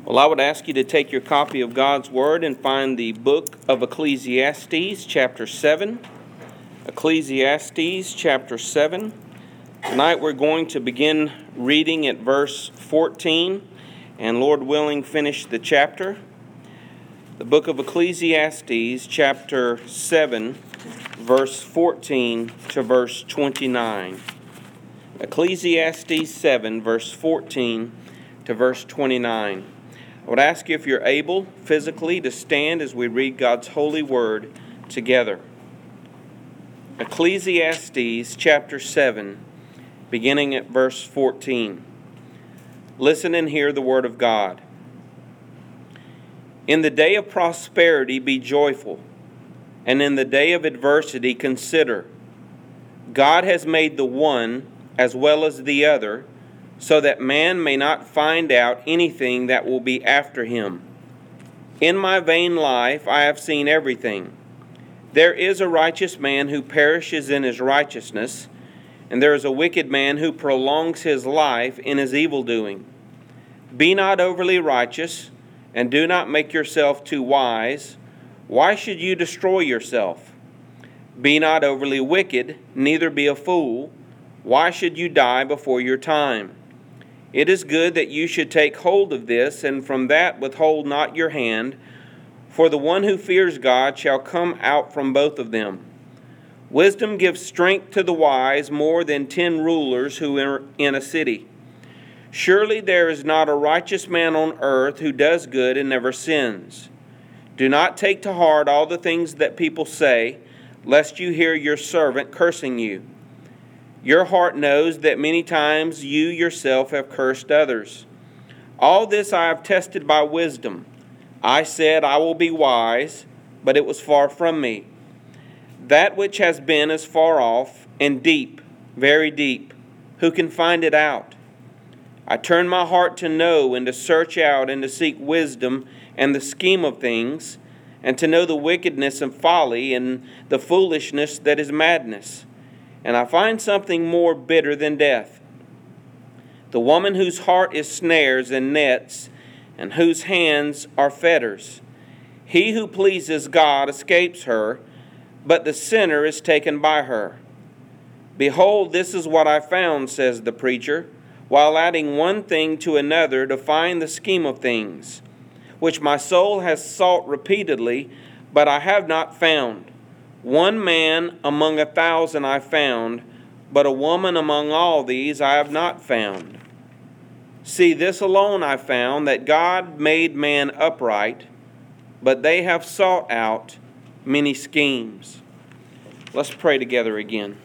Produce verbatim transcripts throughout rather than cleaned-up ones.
Well, I would ask you to take your copy of God's Word and find the book of Ecclesiastes, chapter seven. Ecclesiastes, chapter seven. Tonight we're going to begin reading at verse fourteen, and Lord willing, finish the chapter. The book of Ecclesiastes, chapter seven, verse fourteen to verse twenty-nine. Ecclesiastes seven, verse fourteen to verse twenty-nine. I would ask you if you're able physically to stand as we read God's holy word together. Ecclesiastes chapter seven, beginning at verse fourteen. Listen and hear the word of God. In the day of prosperity be joyful, and in the day of adversity consider. God has made the one as well as the other, so that man may not find out anything that will be after him. In my vain life I have seen everything. There is a righteous man who perishes in his righteousness, and there is a wicked man who prolongs his life in his evildoing. Be not overly righteous, and do not make yourself too wise. Why should you destroy yourself? Be not overly wicked, neither be a fool. Why should you die before your time? It is good that you should take hold of this, and from that withhold not your hand, for the one who fears God shall come out from both of them. Wisdom gives strength to the wise more than ten rulers who are in a city. Surely there is not a righteous man on earth who does good and never sins. Do not take to heart all the things that people say, lest you hear your servant cursing you. Your heart knows that many times you yourself have cursed others. All this I have tested by wisdom. I said, I will be wise, but it was far from me. That which has been is far off and deep, very deep. Who can find it out? I turned my heart to know and to search out and to seek wisdom and the scheme of things, and to know the wickedness and folly and the foolishness that is madness. And I find something more bitter than death. The woman whose heart is snares and nets, and whose hands are fetters. He who pleases God escapes her, but the sinner is taken by her. Behold, this is what I found, says the preacher, while adding one thing to another to find the scheme of things, which my soul has sought repeatedly, but I have not found. One man among a thousand I found, but a woman among all these I have not found. See, this alone I found, that God made man upright, but they have sought out many schemes. Let's pray together again.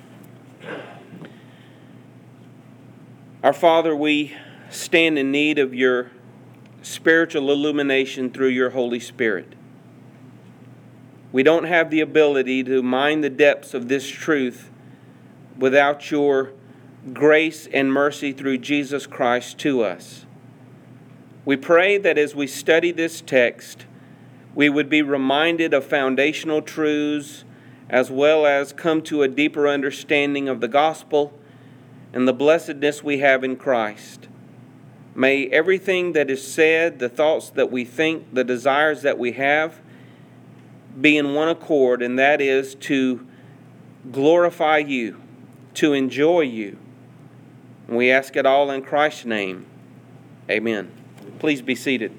Our Father, we stand in need of your spiritual illumination through your Holy Spirit. We don't have the ability to mine the depths of this truth without your grace and mercy through Jesus Christ to us. We pray that as we study this text, we would be reminded of foundational truths as well as come to a deeper understanding of the gospel and the blessedness we have in Christ. May everything that is said, the thoughts that we think, the desires that we have, be in one accord, and that is to glorify you, to enjoy you. And we ask it all in Christ's name. Amen. Please be seated.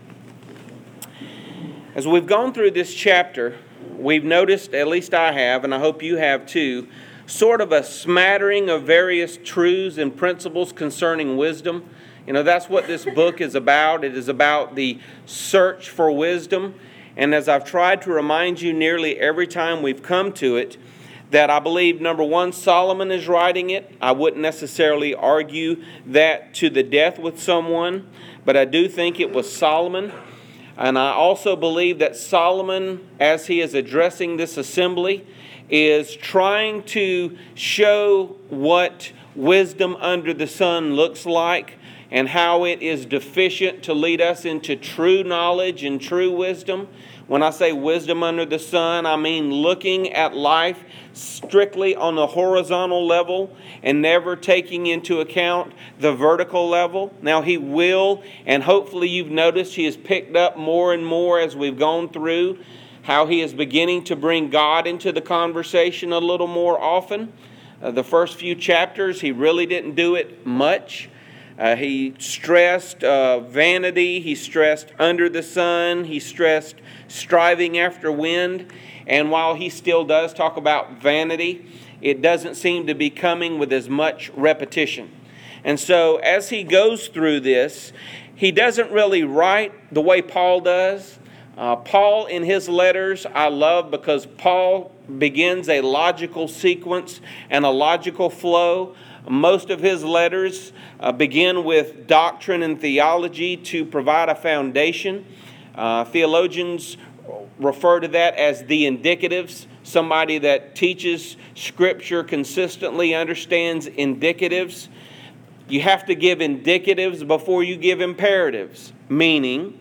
As we've gone through this chapter, we've noticed, at least I have, and I hope you have too, sort of a smattering of various truths and principles concerning wisdom. You know, that's what this book is about. It is about the search for wisdom. And as I've tried to remind you nearly every time we've come to it, that I believe, number one, Solomon is writing it. I wouldn't necessarily argue that to the death with someone, but I do think it was Solomon. And I also believe that Solomon, as he is addressing this assembly, is trying to show what wisdom under the sun looks like. and how it is deficient to lead us into true knowledge and true wisdom. When I say wisdom under the sun, I mean looking at life strictly on the horizontal level and never taking into account the vertical level. Now He will, and hopefully you've noticed He has picked up more and more as we've gone through, how He is beginning to bring God into the conversation a little more often. Uh, the first few chapters, He really didn't do it much. Uh, he stressed uh, vanity, He stressed under the sun, He stressed striving after wind. And while He still does talk about vanity, it doesn't seem to be coming with as much repetition. And so as He goes through this, He doesn't really write the way Paul does. Uh, Paul in his letters I love because Paul begins a logical sequence and a logical flow. Most of his letters uh, begin with doctrine and theology to provide a foundation. Uh, theologians refer to that as the indicatives. Somebody that teaches Scripture consistently understands indicatives. You have to give indicatives before you give imperatives, meaning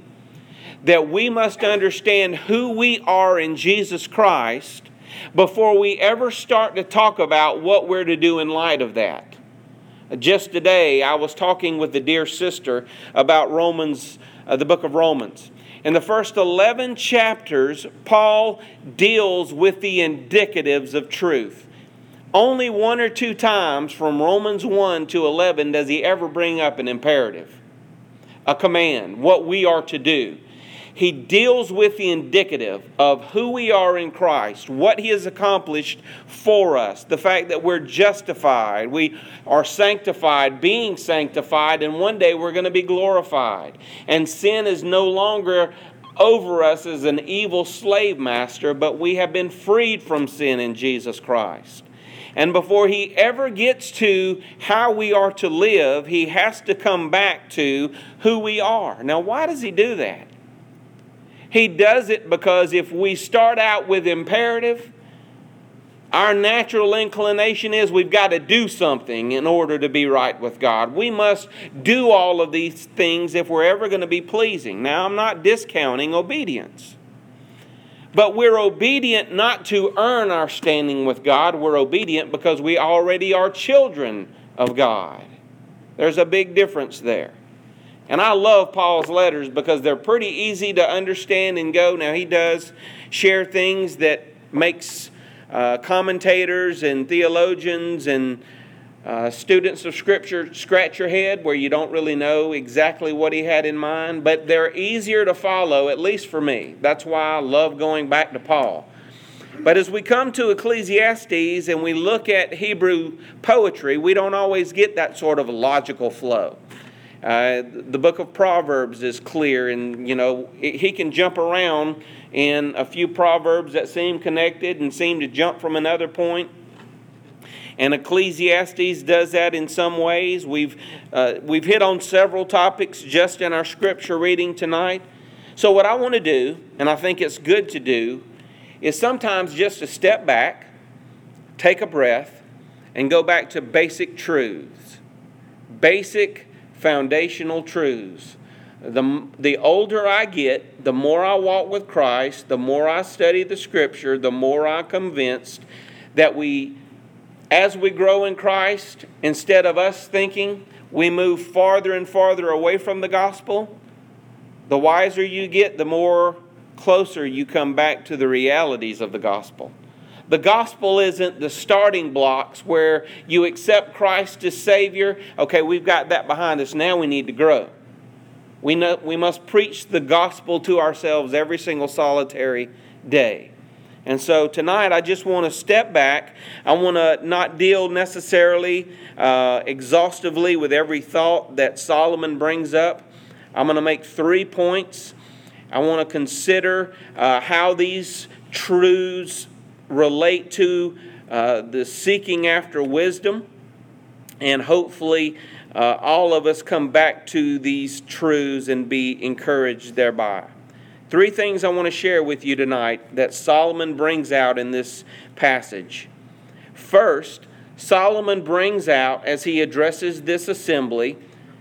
that we must understand who we are in Jesus Christ before we ever start to talk about what we're to do in light of that. Just today, I was talking with a dear sister about Romans, uh, the book of Romans. In the first eleven chapters, Paul deals with the indicatives of truth. Only one or two times from Romans one to eleven does he ever bring up an imperative, a command, what we are to do. He deals with the indicative of who we are in Christ, what He has accomplished for us, the fact that we're justified, we are sanctified, being sanctified, and one day we're going to be glorified. And sin is no longer over us as an evil slave master, but we have been freed from sin in Jesus Christ. And before he ever gets to how we are to live, he has to come back to who we are. Now, why does he do that? He does it because if we start out with imperative, our natural inclination is we've got to do something in order to be right with God. We must do all of these things if we're ever going to be pleasing. Now, I'm not discounting obedience. But we're obedient not to earn our standing with God. We're obedient because we already are children of God. There's a big difference there. And I love Paul's letters because they're pretty easy to understand and go. Now, he does share things that makes uh, commentators and theologians and uh, students of Scripture scratch your head where you don't really know exactly what he had in mind. But they're easier to follow, at least for me. That's why I love going back to Paul. But as we come to Ecclesiastes and we look at Hebrew poetry, we don't always get that sort of logical flow. Uh, the book of Proverbs is clear, and you know he can jump around in a few proverbs that seem connected and seem to jump from another point. And Ecclesiastes does that in some ways. We've uh, we've hit on several topics just in our scripture reading tonight. So what I want to do, and I think it's good to do, is sometimes just to step back, take a breath, and go back to basic truths, basic foundational truths. The, the older I get, the more I walk with Christ, the more I study the Scripture, the more I'm convinced that we, as we grow in Christ, instead of us thinking we move farther and farther away from the gospel, the wiser you get, the more closer you come back to the realities of the gospel. The gospel isn't the starting blocks where you accept Christ as Savior. Okay, we've got that behind us. Now we need to grow. We know we must preach the gospel to ourselves every single solitary day. And so tonight I just want to step back. I want to not deal necessarily uh, exhaustively with every thought that Solomon brings up. I'm going to make three points. I want to consider uh, how these truths relate to uh, the seeking after wisdom, and hopefully uh, all of us come back to these truths and be encouraged thereby. Three things I want to share with you tonight that Solomon brings out in this passage. First, Solomon brings out, as he addresses this assembly,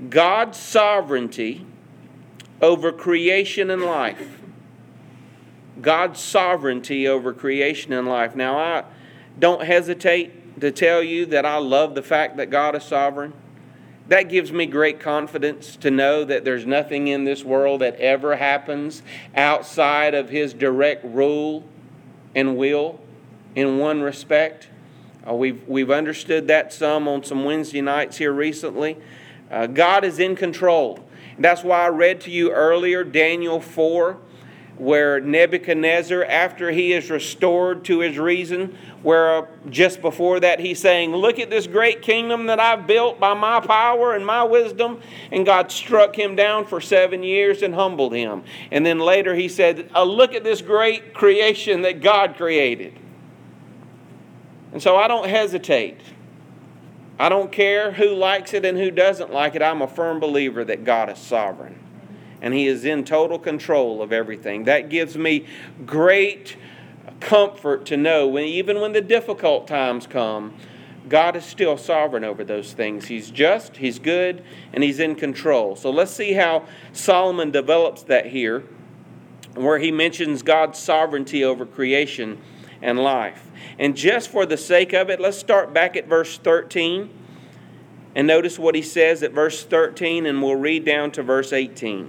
God's sovereignty over creation and life. God's sovereignty over creation and life. Now, I don't hesitate to tell you that I love the fact that God is sovereign. That gives me great confidence to know that there's nothing in this world that ever happens outside of His direct rule and will in one respect. Uh, we've, we've understood that some on some Wednesday nights here recently. Uh, God is in control. That's why I read to you earlier Daniel four, where Nebuchadnezzar, after he is restored to his reason, where uh, just before that he's saying, look at this great kingdom that I've built by my power and my wisdom. And God struck him down for seven years and humbled him. And then later he said, oh, look at this great creation that God created. And so I don't hesitate. I don't care who likes it and who doesn't like it. I'm a firm believer that God is sovereign. And He is in total control of everything. That gives me great comfort to know, when, even when the difficult times come, God is still sovereign over those things. He's just, He's good, and He's in control. So let's see how Solomon develops that here, where he mentions God's sovereignty over creation and life. And just for the sake of it, let's start back at verse thirteen. And notice what he says at verse thirteen, and we'll read down to verse eighteen.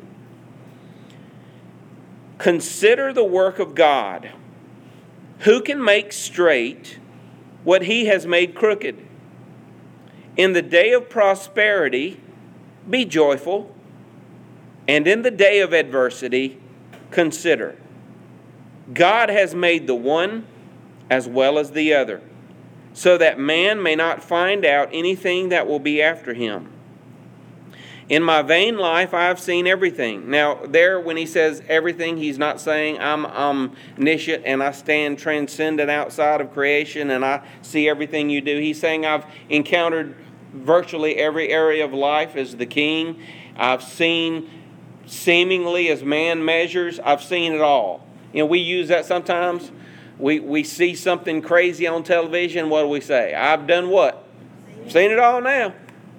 Consider the work of God. Who can make straight what He has made crooked? In the day of prosperity, be joyful. And in the day of adversity, consider. God has made the one as well as the other, so that man may not find out anything that will be after him. In my vain life I have seen everything. Now, there when he says everything, he's not saying I'm omniscient and I stand transcendent outside of creation and I see everything you do. He's saying I've encountered virtually every area of life as the king. I've seen seemingly as man measures. I've seen it all. You know, we use that sometimes. We we see something crazy on television. What do we say? I've done what? Seen it all now.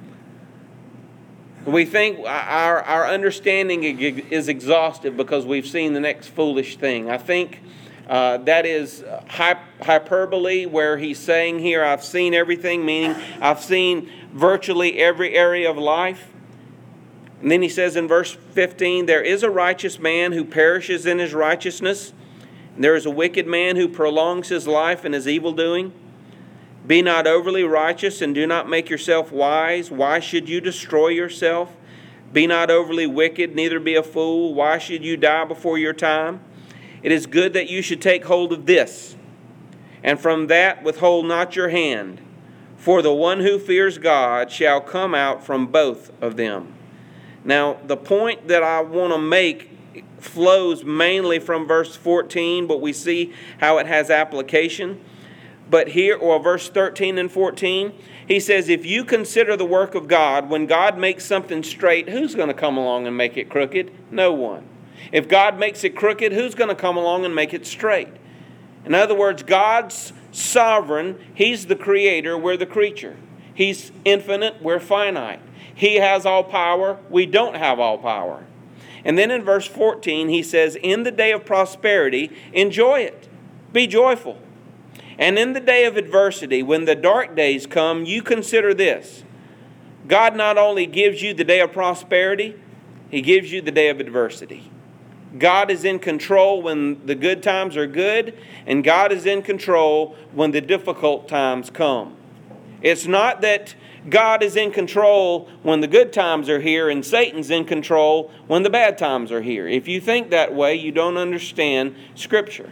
We think our, our understanding is exhaustive because we've seen the next foolish thing. I think uh, that is hyperbole, where he's saying here, I've seen everything, meaning I've seen virtually every area of life. And then he says in verse fifteen, there is a righteous man who perishes in his righteousness. There is a wicked man who prolongs his life in his evil doing. Be not overly righteous and do not make yourself wise. Why should you destroy yourself? Be not overly wicked, neither be a fool. Why should you die before your time? It is good that you should take hold of this, and from that withhold not your hand. For the one who fears God shall come out from both of them. Now, the point that I want to make flows mainly from verse fourteen, but we see how it has application. But here, or verse thirteen and fourteen, he says, if you consider the work of God, when God makes something straight, who's going to come along and make it crooked? No one. If God makes it crooked, who's going to come along and make it straight? In other words, God's sovereign. He's the creator, we're the creature. He's infinite, we're finite. He has all power, we don't have all power. And then in verse fourteen, he says, in the day of prosperity, enjoy it. Be joyful. And in the day of adversity, when the dark days come, you consider this. God not only gives you the day of prosperity, He gives you the day of adversity. God is in control when the good times are good, and God is in control when the difficult times come. It's not that God is in control when the good times are here and Satan's in control when the bad times are here. If you think that way, you don't understand Scripture.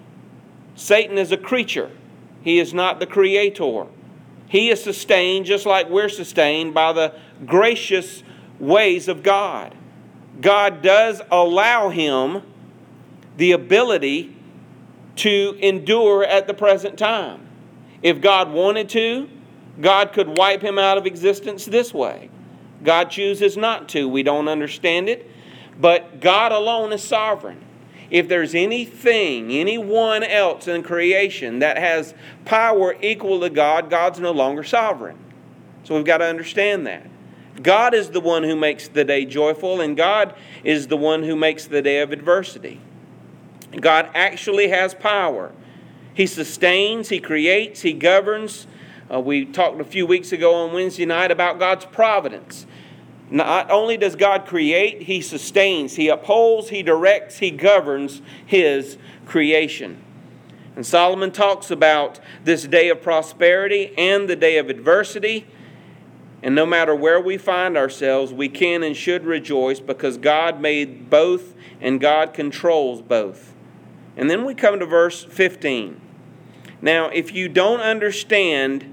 Satan is a creature. He is not the creator. He is sustained just like we're sustained by the gracious ways of God. God does allow him the ability to endure at the present time. If God wanted to, God could wipe him out of existence this way. God chooses not to. We don't understand it. But God alone is sovereign. If there's anything, anyone else in creation that has power equal to God, God's no longer sovereign. So we've got to understand that. God is the one who makes the day joyful, and God is the one who makes the day of adversity. God actually has power. He sustains, He creates, He governs. Uh, we talked a few weeks ago on Wednesday night about God's providence. Not only does God create, He sustains, He upholds, He directs, He governs His creation. And Solomon talks about this day of prosperity and the day of adversity. And no matter where we find ourselves, we can and should rejoice because God made both and God controls both. And then we come to verse fifteen. Now, if you don't understand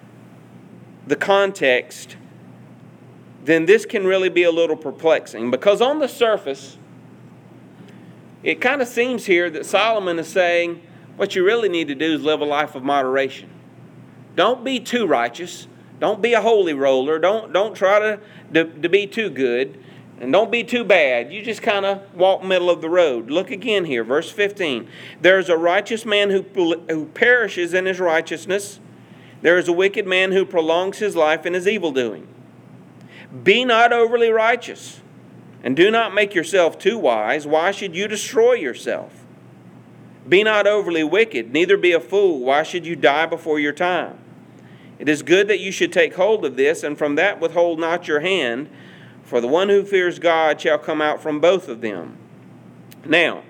the context, then this can really be a little perplexing. Because on the surface, it kind of seems here that Solomon is saying, what you really need to do is live a life of moderation. Don't be too righteous. Don't be a holy roller. Don't, don't try to, to, to be too good. And don't be too bad. You just kind of walk middle of the road. Look again here, verse fifteen. There is a righteous man who, who perishes in his righteousness. There is a wicked man who prolongs his life in his evildoing. Be not overly righteous, and do not make yourself too wise. Why should you destroy yourself? Be not overly wicked, neither be a fool. Why should you die before your time? It is good that you should take hold of this, and from that withhold not your hand, for the one who fears God shall come out from both of them. Now,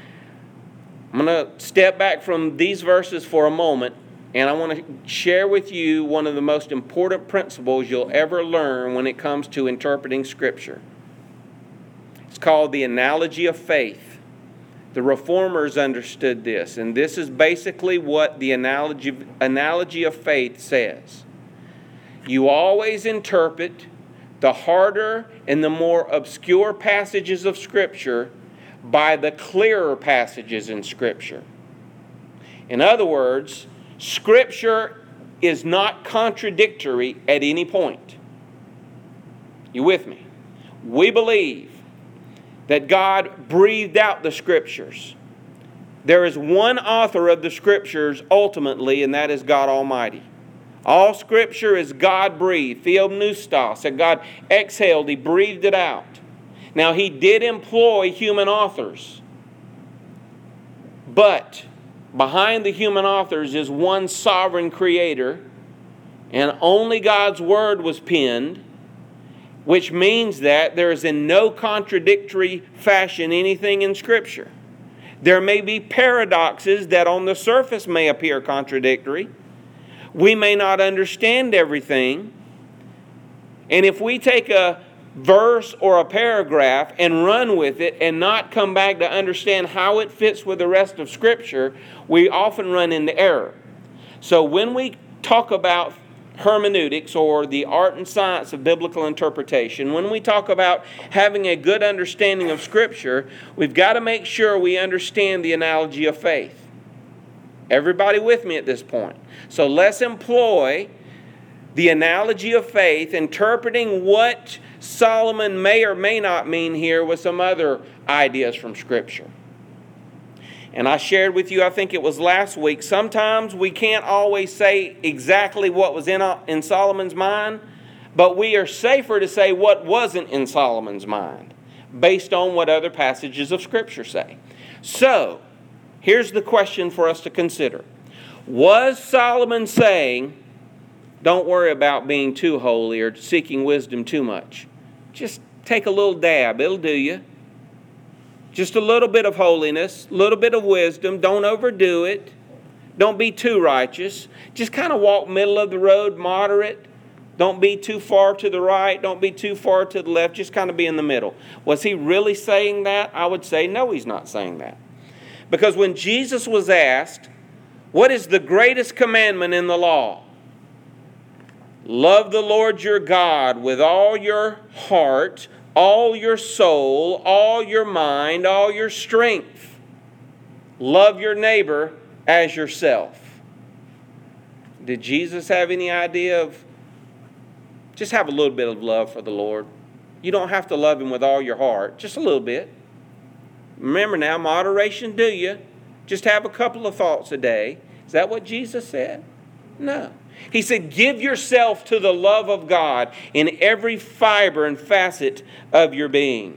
I'm going to step back from these verses for a moment, and I want to share with you one of the most important principles you'll ever learn when it comes to interpreting Scripture. It's called the analogy of faith. The Reformers understood this, and this is basically what the analogy, analogy of faith says. You always interpret the harder and the more obscure passages of Scripture by the clearer passages in Scripture. In other words, Scripture is not contradictory at any point. You with me? We believe that God breathed out the Scriptures. There is one author of the Scriptures ultimately, and that is God Almighty. All Scripture is God-breathed, theopneustos, that God exhaled, He breathed it out. Now, He did employ human authors, but behind the human authors is one sovereign creator, and only God's Word was penned, which means that there is in no contradictory fashion anything in Scripture. There may be paradoxes that on the surface may appear contradictory. We may not understand everything. And if we take a verse or a paragraph and run with it and not come back to understand how it fits with the rest of Scripture, we often run into error. So when we talk about hermeneutics, or the art and science of biblical interpretation, when we talk about having a good understanding of Scripture, we've got to make sure we understand the analogy of faith. Everybody with me at this point? So let's employ the analogy of faith, interpreting what Solomon may or may not mean here with some other ideas from Scripture. And I shared with you, I think it was last week, sometimes we can't always say exactly what was in, in Solomon's mind, but we are safer to say what wasn't in Solomon's mind, based on what other passages of Scripture say. So, here's the question for us to consider. Was Solomon saying, don't worry about being too holy or seeking wisdom too much? Just take a little dab, it'll do you. Just a little bit of holiness, a little bit of wisdom. Don't overdo it. Don't be too righteous. Just kind of walk middle of the road, moderate. Don't be too far to the right. Don't be too far to the left. Just kind of be in the middle. Was he really saying that? I would say no, he's not saying that. Because when Jesus was asked, what is the greatest commandment in the law? Love the Lord your God with all your heart, all your soul, all your mind, all your strength. Love your neighbor as yourself. Did Jesus have any idea of just have a little bit of love for the Lord? You don't have to love Him with all your heart, just a little bit. Remember now, moderation do you. Just have a couple of thoughts a day. Is that what Jesus said? No. He said, give yourself to the love of God in every fiber and facet of your being.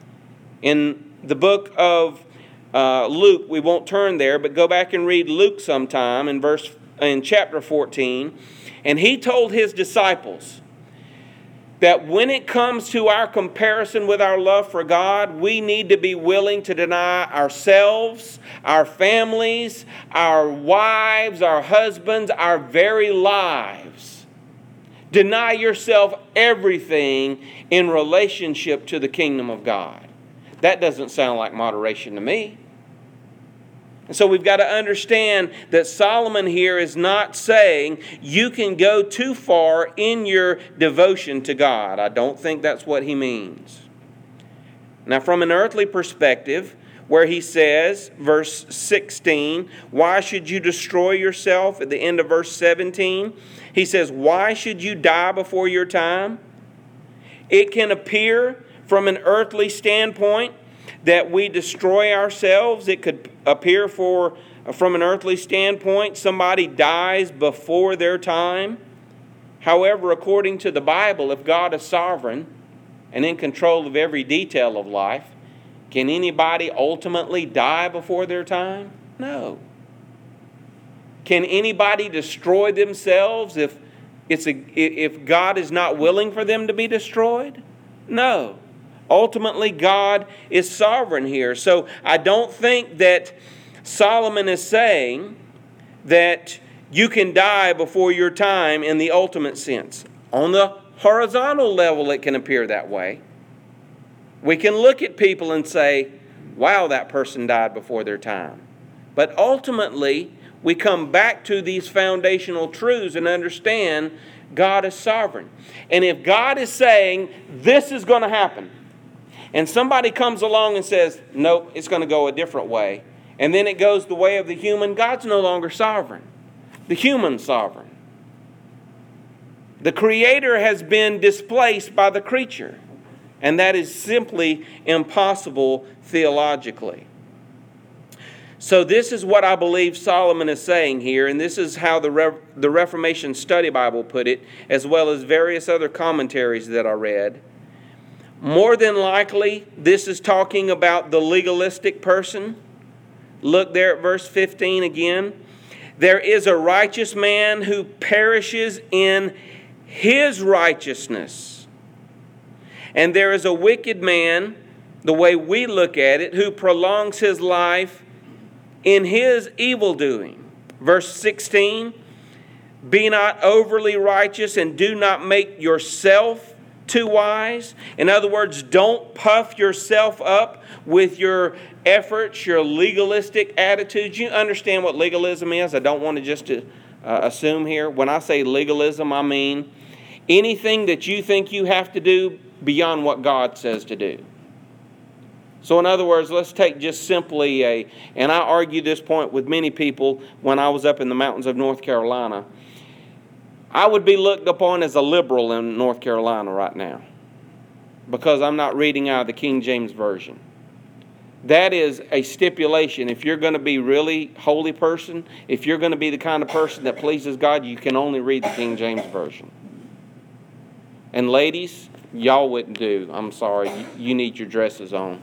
In the book of uh, Luke, we won't turn there, but go back and read Luke sometime in verse in chapter fourteen. And he told his disciples that when it comes to our comparison with our love for God, we need to be willing to deny ourselves, our families, our wives, our husbands, our very lives. Deny yourself everything in relationship to the kingdom of God. That doesn't sound like moderation to me. And so we've got to understand that Solomon here is not saying you can go too far in your devotion to God. I don't think that's what he means. Now, from an earthly perspective, where he says, verse sixteen, why should you destroy yourself? At the end of verse seventeen, he says, why should you die before your time? It can appear from an earthly standpoint that we destroy ourselves. It could appear for, from an earthly standpoint, somebody dies before their time. However, according to the Bible, if God is sovereign and in control of every detail of life, can anybody ultimately die before their time? No. Can anybody destroy themselves if it's a, if God is not willing for them to be destroyed? No. Ultimately, God is sovereign here. So I don't think that Solomon is saying that you can die before your time in the ultimate sense. On the horizontal level, it can appear that way. We can look at people and say, wow, that person died before their time. But ultimately, we come back to these foundational truths and understand God is sovereign. And if God is saying, this is going to happen, and somebody comes along and says, nope, it's going to go a different way, and then it goes the way of the human, God's no longer sovereign. The human's sovereign. The Creator has been displaced by the creature, and that is simply impossible theologically. So this is what I believe Solomon is saying here, and this is how the Re- the Reformation Study Bible put it, as well as various other commentaries that I read. More than likely, this is talking about the legalistic person. Look there at verse fifteen again. There is a righteous man who perishes in his righteousness. And there is a wicked man, the way we look at it, who prolongs his life in his evil doing. Verse sixteen, be not overly righteous and do not make yourself too wise. In other words, don't puff yourself up with your efforts, your legalistic attitudes. You understand what legalism is? I don't want to just uh, assume here. When I say legalism, I mean anything that you think you have to do beyond what God says to do. So in other words, let's take just simply a, and I argue this point with many people when I was up in the mountains of North Carolina. I would be looked upon as a liberal in North Carolina right now because I'm not reading out of the King James Version. That is a stipulation. If you're going to be really holy person, if you're going to be the kind of person that pleases God, you can only read the King James Version. And ladies, y'all wouldn't do. I'm sorry. You, you need your dresses on.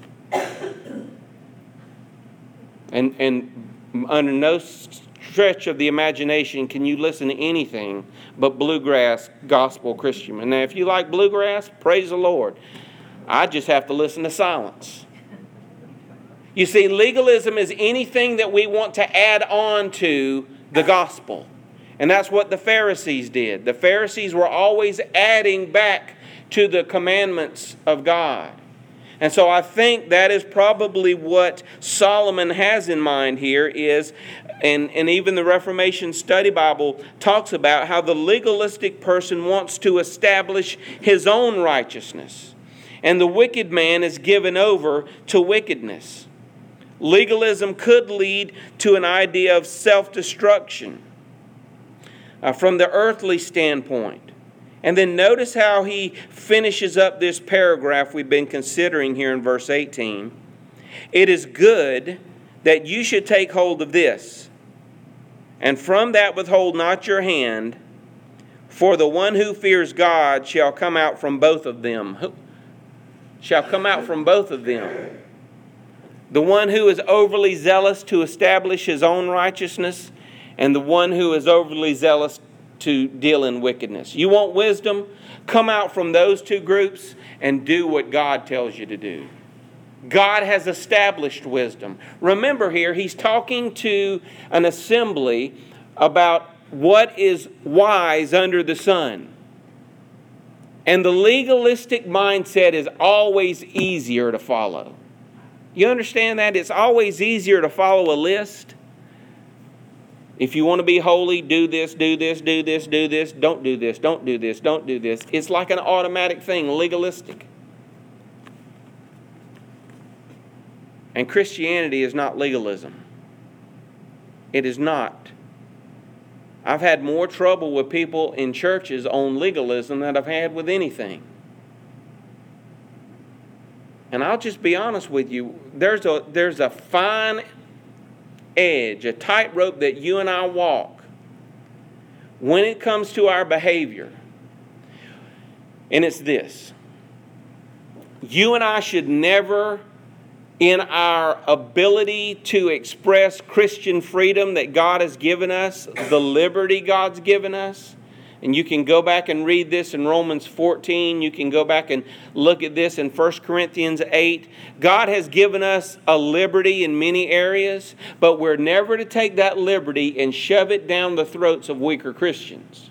And and under no stretch of the imagination can you listen to anything but bluegrass gospel Christian. And now if you like bluegrass, praise the Lord. I just have to listen to silence. You see, legalism is anything that we want to add on to the gospel. And that's what the Pharisees did. The Pharisees were always adding back to the commandments of God. And so I think that is probably what Solomon has in mind here is, and, and even the Reformation Study Bible talks about how the legalistic person wants to establish his own righteousness. And the wicked man is given over to wickedness. Legalism could lead to an idea of self-destruction uh, from the earthly standpoint. And then notice how he finishes up this paragraph we've been considering here in verse eighteen. It is good that you should take hold of this, and from that withhold not your hand, For the one who fears God shall come out from both of them. Shall come out from both of them. The one who is overly zealous to establish his own righteousness, and the one who is overly zealous to deal in wickedness. You want wisdom? Come out from those two groups and do what God tells you to do. God has established wisdom. Remember here, he's talking to an assembly about what is wise under the sun. And the legalistic mindset is always easier to follow. You understand that? It's always easier to follow a list. If you want to be holy, do this, do this, do this, do this, don't do this, don't do this, don't do this. It's like an automatic thing, legalistic. And Christianity is not legalism. It is not. I've had more trouble with people in churches on legalism than I've had with anything. And I'll just be honest with you, there's a there's a fine edge, a tightrope that you and I walk when it comes to our behavior. And it's this. You and I should never, in our ability to express Christian freedom that God has given us, the liberty God's given us. And you can go back and read this in Romans fourteen. You can go back and look at this in First Corinthians eight. God has given us a liberty in many areas, but we're never to take that liberty and shove it down the throats of weaker Christians.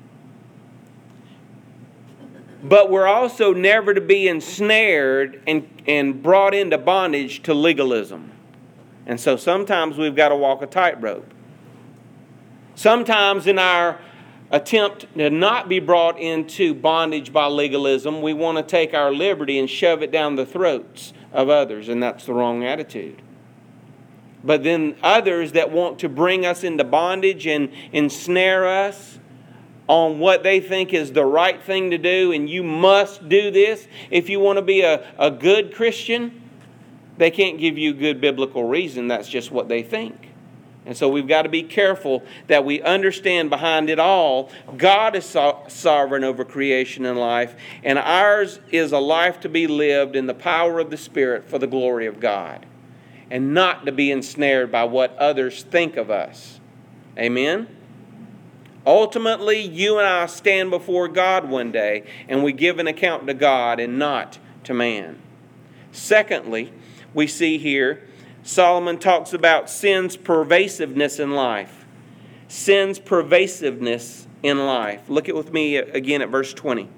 But we're also never to be ensnared and, and brought into bondage to legalism. And so sometimes we've got to walk a tightrope. Sometimes in our attempt to not be brought into bondage by legalism, we want to take our liberty and shove it down the throats of others, and that's the wrong attitude. But then others that want to bring us into bondage and ensnare us on what they think is the right thing to do, and you must do this if you want to be a, a good Christian, they can't give you good biblical reason. That's just what they think. And so we've got to be careful that we understand behind it all, God is so- sovereign over creation and life, and ours is a life to be lived in the power of the Spirit for the glory of God, and not to be ensnared by what others think of us. Amen? Ultimately, you and I stand before God one day, and we give an account to God and not to man. Secondly, we see here, Solomon talks about sin's pervasiveness in life. Sin's pervasiveness in life. Look at with me again at verse twenty.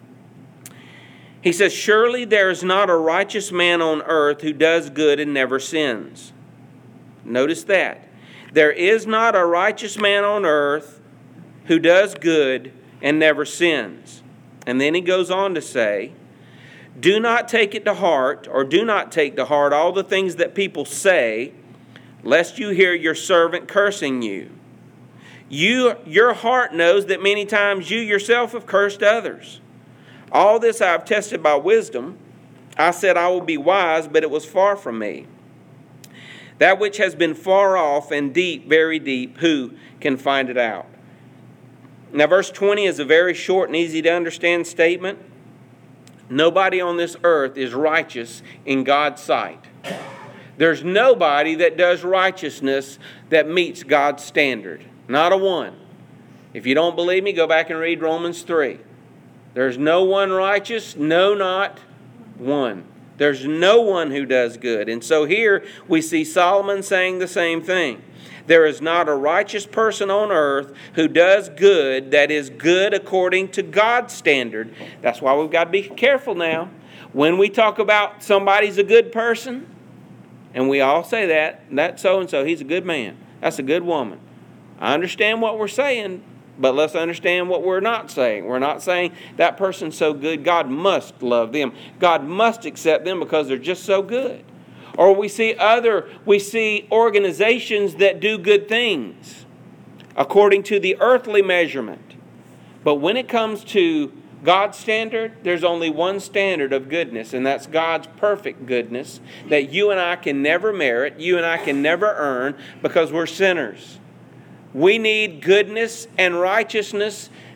He says, surely there is not a righteous man on earth who does good and never sins. Notice that. There is not a righteous man on earth who does good and never sins. And then he goes on to say, do not take it to heart, or do not take to heart all the things that people say, lest you hear your servant cursing you. You, your heart knows that many times you yourself have cursed others. All this I have tested by wisdom. I said I will be wise, but it was far from me. That which has been far off and deep, very deep, who can find it out? Now verse twenty is a very short and easy to understand statement. Nobody on this earth is righteous in God's sight. There's nobody that does righteousness that meets God's standard. Not a one. If you don't believe me, go back and read Romans three. There's no one righteous, no, not one. There's no one who does good. And so here we see Solomon saying the same thing. There is not a righteous person on earth who does good that is good according to God's standard. That's why we've got to be careful now. When we talk about somebody's a good person, and we all say that, that so-and-so, he's a good man. That's a good woman. I understand what we're saying, but let's understand what we're not saying. We're not saying that person's so good, God must love them. God must accept them because they're just so good. Or we see other, we see organizations that do good things according to the earthly measurement. But when it comes to God's standard, there's only one standard of goodness, and that's God's perfect goodness that you and I can never merit, you and I can never earn because we're sinners. We need goodness and righteousness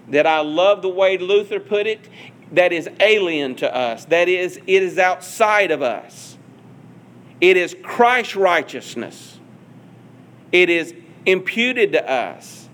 that I love the way Luther put it, that is alien to us. That is, it is outside of us. It is Christ's righteousness. It is imputed to us.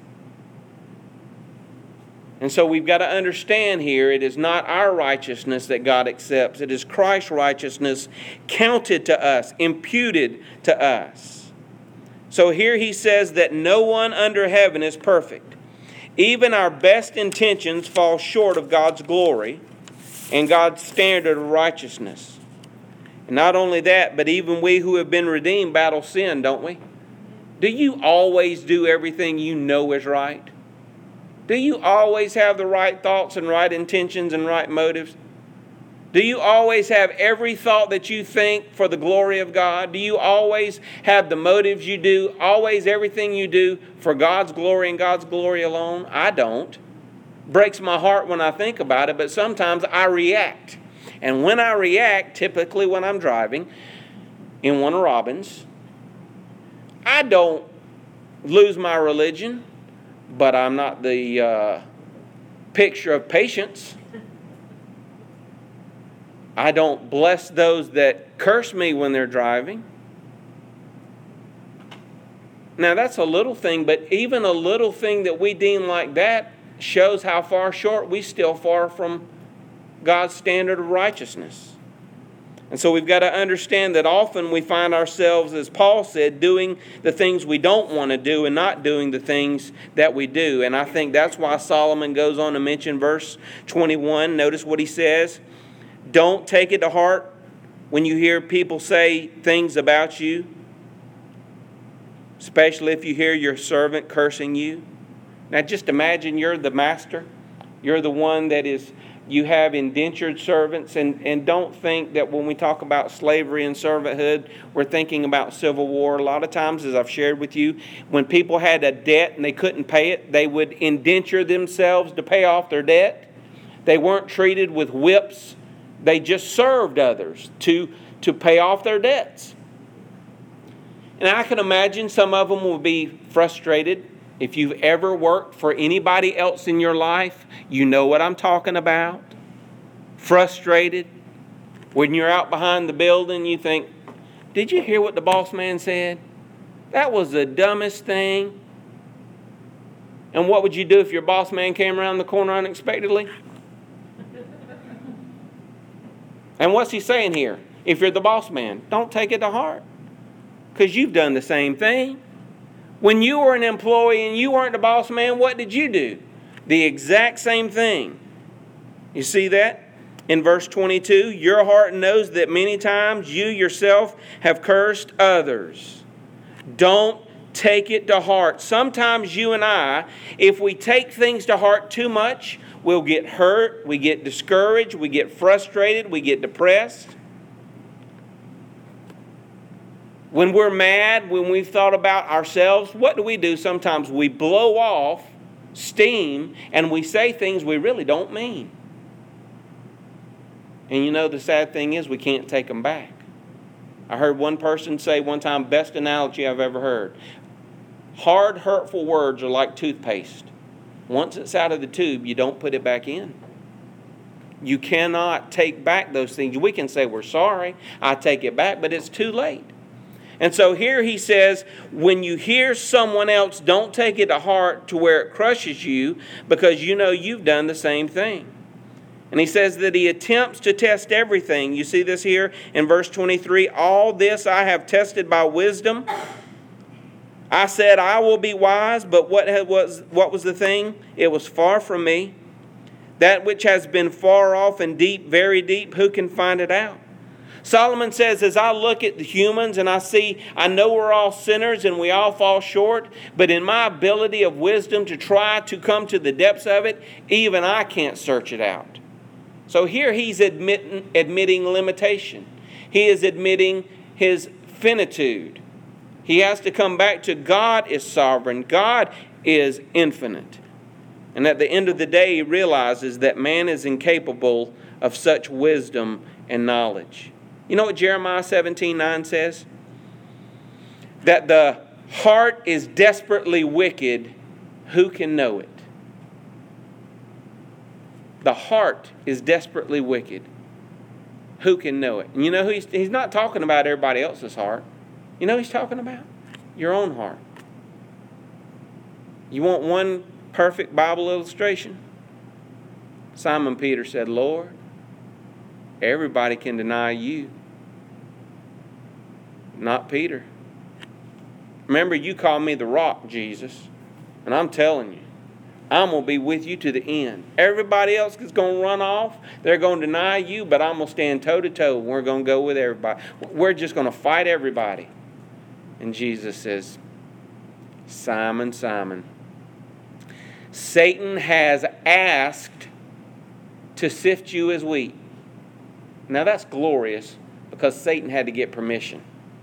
And so we've got to understand here, it is not our righteousness that God accepts. It is Christ's righteousness counted to us, imputed to us. So here he says that no one under heaven is perfect. Even our best intentions fall short of God's glory and God's standard of righteousness. And not only that, but even we who have been redeemed battle sin, don't we? Do you always do everything you know is right? Do you always have the right thoughts and right intentions and right motives? Do you always have every thought that you think for the glory of God? Do you always have the motives you do, always everything you do for God's glory and God's glory alone? I don't. Breaks my heart when I think about it, but sometimes I react. And when I react, typically when I'm driving in Warner Robins, I don't lose my religion, but I'm not the uh, picture of patience. I don't bless those that curse me when they're driving. Now that's a little thing, but even a little thing that we deem like that shows how far short we still far from God's standard of righteousness. And so we've got to understand that often we find ourselves, as Paul said, doing the things we don't want to do and not doing the things that we do. And I think that's why Solomon goes on to mention verse twenty-one. Notice what he says. Don't take it to heart when you hear people say things about you, especially if you hear your servant cursing you. Now just imagine you're the master. You're the one that is, you have indentured servants. And, and don't think that when we talk about slavery and servanthood, we're thinking about civil war. A lot of times, as I've shared with you, when people had a debt and they couldn't pay it, they would indenture themselves to pay off their debt. They weren't treated with whips. They just served others to, to pay off their debts. And I can imagine some of them will be frustrated. If you've ever worked for anybody else in your life, you know what I'm talking about. Frustrated. When you're out behind the building, you think, did you hear what the boss man said? That was the dumbest thing. And what would you do if your boss man came around the corner unexpectedly? And what's he saying here? If you're the boss man, don't take it to heart. Because you've done the same thing. When you were an employee and you weren't the boss man, what did you do? The exact same thing. You see that? In verse twenty-two, your heart knows that many times you yourself have cursed others. Don't take it to heart. Sometimes you and I, if we take things to heart too much, we'll get hurt, we get discouraged, we get frustrated, we get depressed. When we're mad, when we've thought about ourselves, what do we do? Sometimes we blow off steam and we say things we really don't mean. And you know, the sad thing is we can't take them back. I heard one person say one time, best analogy I've ever heard. Hard, hurtful words are like toothpaste. Once it's out of the tube, you don't put it back in. You cannot take back those things. We can say we're sorry, I take it back, but it's too late. And so here he says, when you hear someone else, don't take it to heart to where it crushes you, because you know you've done the same thing. And he says that he attempts to test everything. You see this here in verse twenty-three. All this I have tested by wisdom. I said, I will be wise, but what was, what was the thing? It was far from me. That which has been far off and deep, very deep, who can find it out? Solomon says, as I look at the humans and I see, I know we're all sinners and we all fall short, but in my ability of wisdom to try to come to the depths of it, even I can't search it out. So here he's admitting, admitting limitation. He is admitting his finitude. He has to come back to God is sovereign. God is infinite. And at the end of the day, he realizes that man is incapable of such wisdom and knowledge. You know what Jeremiah seventeen nine says? That the heart is desperately wicked. Who can know it? The heart is desperately wicked. Who can know it? And you know who he's, he's not talking about everybody else's heart. You know who he's talking about? Your own heart. You want one perfect Bible illustration? Simon Peter said, Lord, everybody can deny you. Not Peter. Remember, you call me the rock, Jesus. And I'm telling you, I'm going to be with you to the end. Everybody else is going to run off. They're going to deny you, but I'm going to stand toe to toe. We're going to go with everybody. We're just going to fight everybody. And Jesus says, Simon, Simon, Satan has asked to sift you as wheat. Now that's glorious because Satan had to get permission.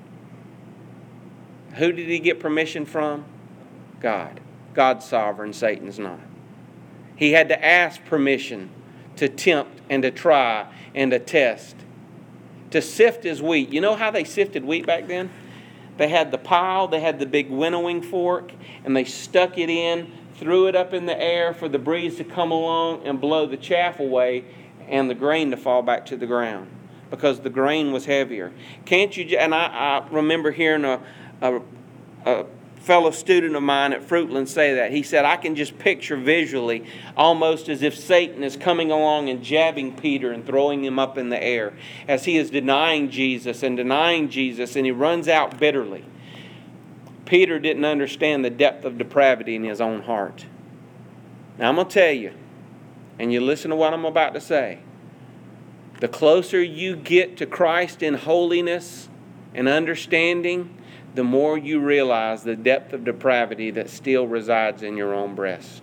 Who did he get permission from? God. God's sovereign, Satan's not. He had to ask permission to tempt and to try and to test. To sift his wheat. You know how they sifted wheat back then? They had the pile, they had the big winnowing fork, and they stuck it in, threw it up in the air for the breeze to come along and blow the chaff away and the grain to fall back to the ground because the grain was heavier. Can't you? And I, I remember hearing a, a, a fellow student of mine at Fruitland say that. He said, I can just picture visually almost as if Satan is coming along and jabbing Peter and throwing him up in the air as he is denying Jesus and denying Jesus, and he runs out bitterly. Peter didn't understand the depth of depravity in his own heart. Now I'm going to tell you, and you listen to what I'm about to say. The closer you get to Christ in holiness and understanding, the more you realize the depth of depravity that still resides in your own breast.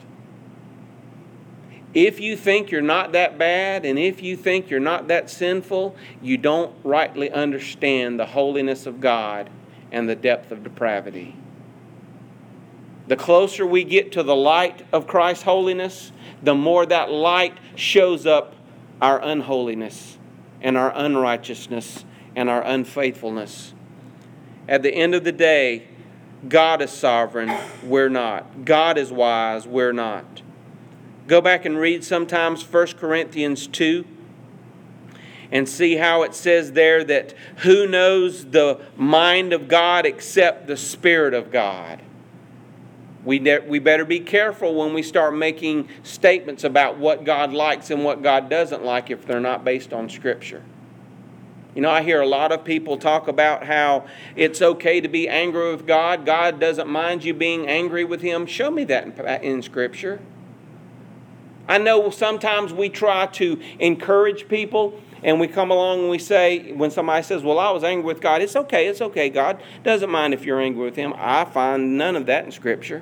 If you think you're not that bad, and if you think you're not that sinful, you don't rightly understand the holiness of God and the depth of depravity. The closer we get to the light of Christ's holiness, the more that light shows up our unholiness and our unrighteousness and our unfaithfulness. At the end of the day, God is sovereign, we're not. God is wise, we're not. Go back and read sometimes First Corinthians two and see how it says there that who knows the mind of God except the Spirit of God. We, ne- we better be careful when we start making statements about what God likes and what God doesn't like if they're not based on Scripture. You know, I hear a lot of people talk about how it's okay to be angry with God. God doesn't mind you being angry with Him. Show me that in, in Scripture. I know sometimes we try to encourage people and we come along and we say, when somebody says, well, I was angry with God, it's okay, it's okay. God doesn't mind if you're angry with Him. I find none of that in Scripture.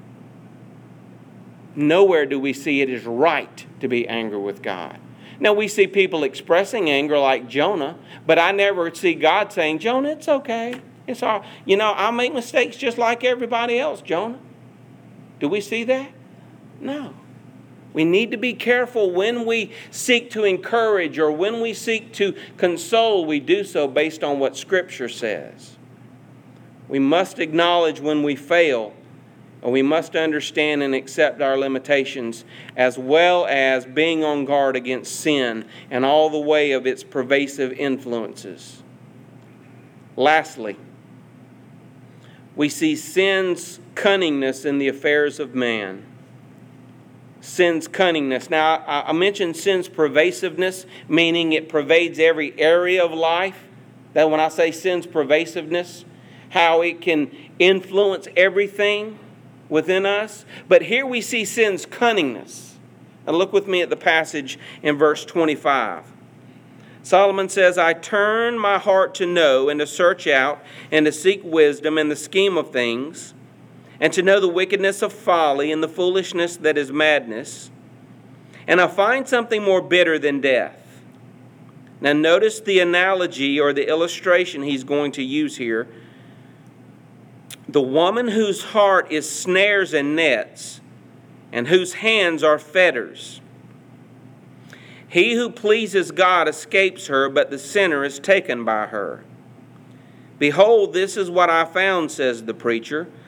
Nowhere do we see it is right to be angry with God. Now, we see people expressing anger like Jonah, but I never see God saying, Jonah, it's okay. It's all, you know, I'll make mistakes just like everybody else, Jonah. Do we see that? No. We need to be careful when we seek to encourage or when we seek to console, we do so based on what Scripture says. We must acknowledge when we fail, and we must understand and accept our limitations, as well as being on guard against sin and all the way of its pervasive influences. Lastly, we see sin's cunningness in the affairs of man. Sin's cunningness. Now, I mentioned sin's pervasiveness, meaning it pervades every area of life. That when I say sin's pervasiveness, how it can influence everything within us. But here we see sin's cunningness. Now look with me at the passage in verse twenty-five. Solomon says, I turn my heart to know and to search out and to seek wisdom in the scheme of things, and to know the wickedness of folly and the foolishness that is madness. And I find something more bitter than death. Now notice the analogy or the illustration he's going to use here. The woman whose heart is snares and nets, and whose hands are fetters. He who pleases God escapes her, but the sinner is taken by her. Behold, this is what I found, says the preacher,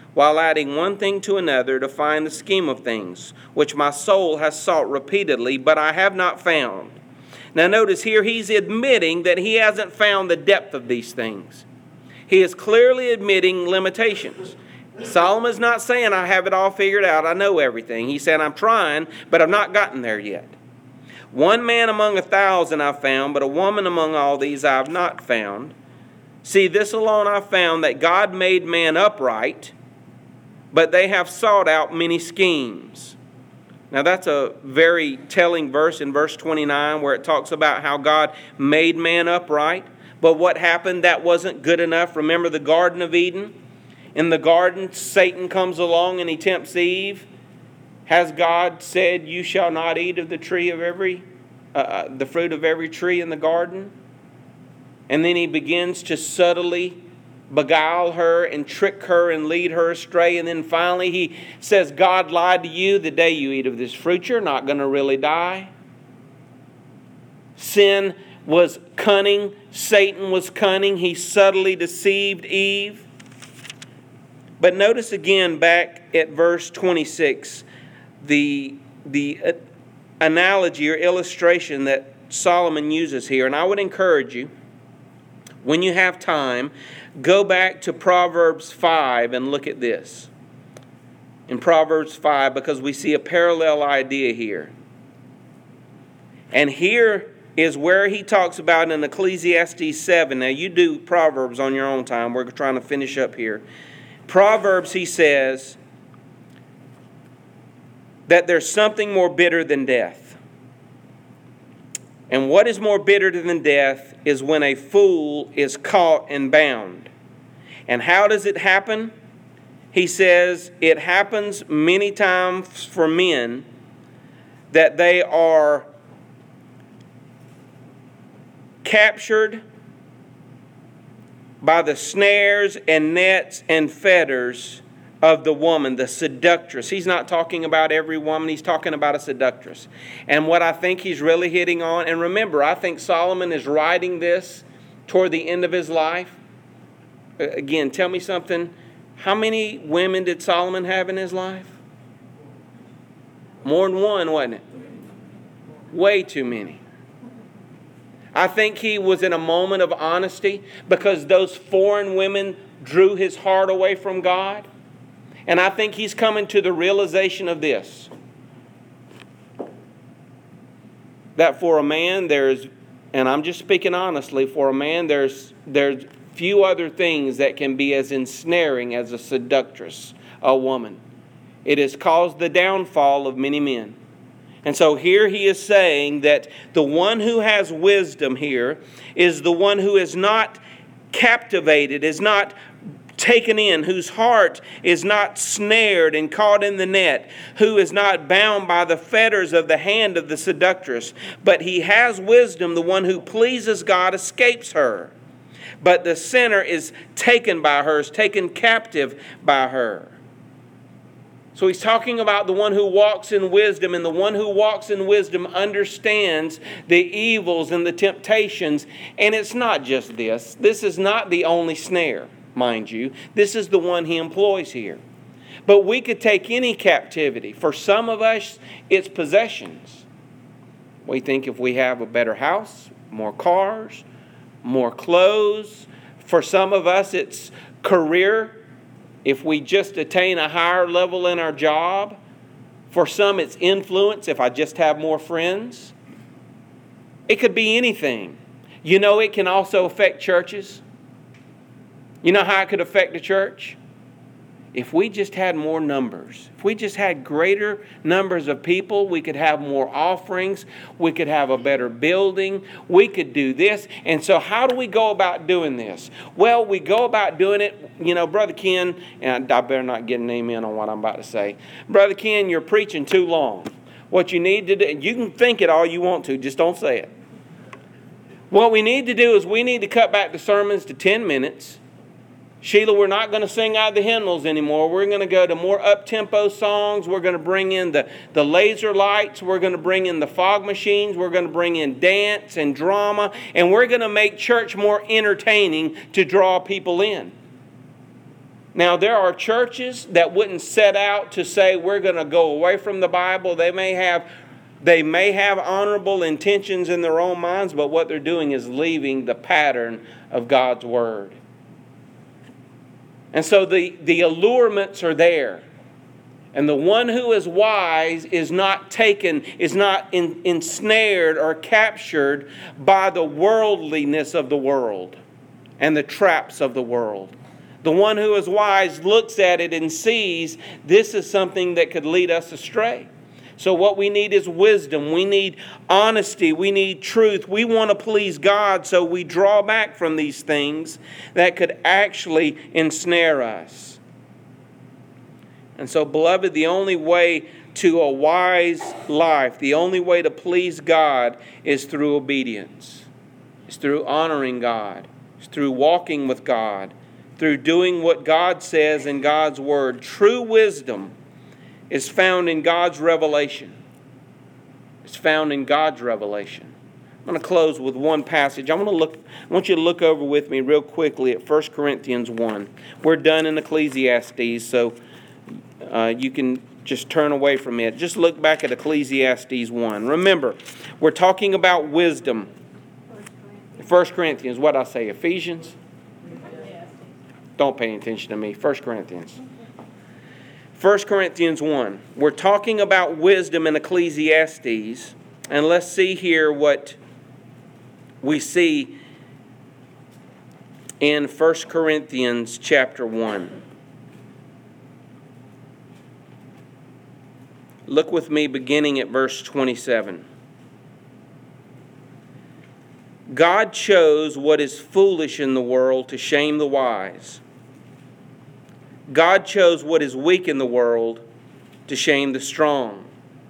while adding one thing to another to find the scheme of things, which my soul has sought repeatedly, but I have not found. Now notice here he's admitting that he hasn't found the depth of these things. He is clearly admitting limitations. Solomon's not saying I have it all figured out, I know everything. He said I'm trying, but I've not gotten there yet. One man among a thousand I've found, but a woman among all these I have not found. See, this alone I found, that God made man upright, but they have sought out many schemes. Now that's a very telling verse in verse twenty-nine where it talks about how God made man upright. But what happened? That wasn't good enough. Remember the Garden of Eden? In the garden, Satan comes along and he tempts Eve. Has God said, you shall not eat of the tree of every, uh, the fruit of every tree in the garden? And then he begins to subtly beguile her and trick her and lead her astray. And then finally he says, God lied to you. The day you eat of this fruit, you're not going to really die. Sin was cunning. Satan was cunning. He subtly deceived Eve. But notice again back at verse twenty-six, the, the analogy or illustration that Solomon uses here. And I would encourage you, when you have time, go back to Proverbs five and look at this. In Proverbs five, because we see a parallel idea here. And here is where he talks about in Ecclesiastes seven. Now you do Proverbs on your own time. We're trying to finish up here. Proverbs, he says, that there's something more bitter than death. And what is more bitter than death is when a fool is caught and bound. And how does it happen? He says it happens many times for men that they are captured by the snares and nets and fetters of the woman, the seductress. He's not talking about every woman. He's talking about a seductress. And what I think he's really hitting on, and remember, I think Solomon is writing this toward the end of his life. Again, tell me something. How many women did Solomon have in his life? More than one, wasn't it? Way too many. I think he was in a moment of honesty because those foreign women drew his heart away from God. And I think he's coming to the realization of this. That for a man there's, and I'm just speaking honestly, for a man there's there's few other things that can be as ensnaring as a seductress, a woman. It has caused the downfall of many men. And so here he is saying that the one who has wisdom here is the one who is not captivated, is not taken in, whose heart is not snared and caught in the net, who is not bound by the fetters of the hand of the seductress. But he has wisdom, the one who pleases God escapes her. But the sinner is taken by her, is taken captive by her. So he's talking about the one who walks in wisdom, and the one who walks in wisdom understands the evils and the temptations. And it's not just this. This is not the only snare, mind you. This is the one he employs here. But we could take any captivity. For some of us, it's possessions. We think if we have a better house, more cars, more clothes. For some of us, it's career. If we just attain a higher level in our job. For some, it's influence. If I just have more friends. It could be anything. You know, it can also affect churches. You know how it could affect the church? If we just had more numbers. If we just had greater numbers of people, we could have more offerings. We could have a better building. We could do this. And so how do we go about doing this? Well, we go about doing it, you know, Brother Ken, and I better not get an amen on what I'm about to say. Brother Ken, you're preaching too long. What you need to do, you can think it all you want to, just don't say it. What we need to do is we need to cut back the sermons to ten minutes. Sheila, we're not going to sing out the hymnals anymore. We're going to go to more up-tempo songs. We're going to bring in the, the laser lights. We're going to bring in the fog machines. We're going to bring in dance and drama. And we're going to make church more entertaining to draw people in. Now, there are churches that wouldn't set out to say we're going to go away from the Bible. They may have they may have honorable intentions in their own minds, but what they're doing is leaving the pattern of God's Word. And so the, the allurements are there. And the one who is wise is not taken, is not in, ensnared or captured by the worldliness of the world and the traps of the world. The one who is wise looks at it and sees this is something that could lead us astray. So what we need is wisdom. We need honesty. We need truth. We want to please God, so we draw back from these things that could actually ensnare us. And so, beloved, the only way to a wise life, the only way to please God is through obedience. It's through honoring God. It's through walking with God. Through doing what God says in God's Word. True wisdom is found in God's revelation. It's found in God's revelation. I'm going to close with one passage. I want to look. I want you to look over with me real quickly at First Corinthians one. We're done in Ecclesiastes, so uh, you can just turn away from it. Just look back at Ecclesiastes one. Remember, we're talking about wisdom. First Corinthians, what did I say? Ephesians? Don't pay attention to me. First Corinthians. First Corinthians one. We're talking about wisdom in Ecclesiastes. And let's see here what we see in First Corinthians chapter one. Look with me beginning at verse twenty-seven. God chose what is foolish in the world to shame the wise. God chose what is weak in the world to shame the strong.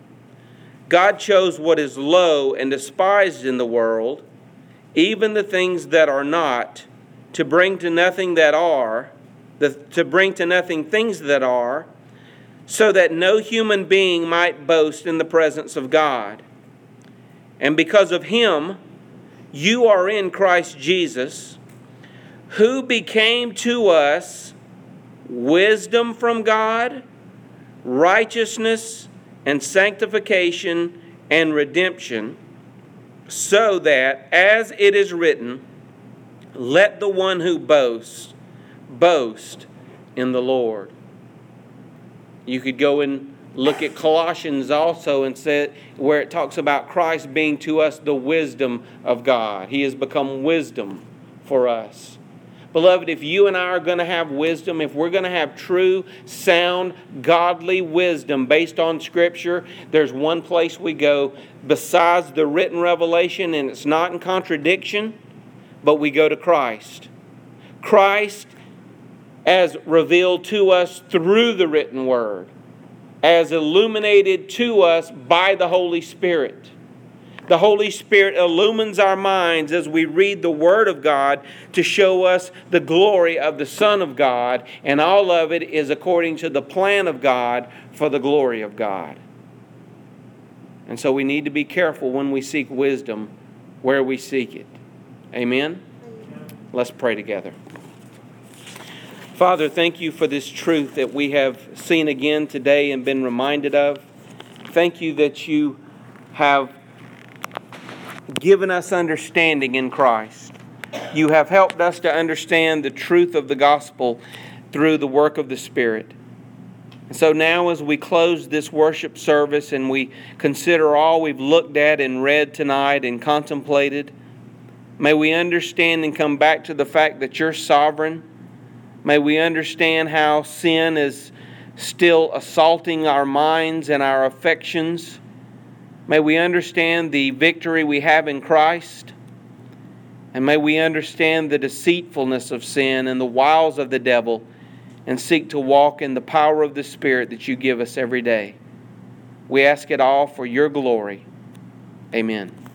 God chose what is low and despised in the world, even the things that are not, to bring to nothing that are, the, to bring to nothing things that are, so that no human being might boast in the presence of God. And because of Him, you are in Christ Jesus, who became to us wisdom from God, righteousness and sanctification and redemption, so that, as it is written, let the one who boasts, boast in the Lord. You could go and look at Colossians also and say, where it talks about Christ being to us the wisdom of God. He has become wisdom for us. Beloved, if you and I are going to have wisdom, if we're going to have true, sound, godly wisdom based on Scripture, there's one place we go besides the written revelation, and it's not in contradiction, but we go to Christ. Christ as revealed to us through the written Word, as illuminated to us by the Holy Spirit. The Holy Spirit illumines our minds as we read the Word of God to show us the glory of the Son of God, and all of it is according to the plan of God for the glory of God. And so we need to be careful when we seek wisdom where we seek it. Amen? Let's pray together. Father, thank you for this truth that we have seen again today and been reminded of. Thank you that you have given us understanding in Christ. You have helped us to understand the truth of the gospel through the work of the Spirit. And so now as we close this worship service and we consider all we've looked at and read tonight and contemplated, may we understand and come back to the fact that you're sovereign. May we understand how sin is still assaulting our minds and our affections. May we understand the victory we have in Christ. And may we understand the deceitfulness of sin and the wiles of the devil, and seek to walk in the power of the Spirit that you give us every day. We ask it all for your glory. Amen.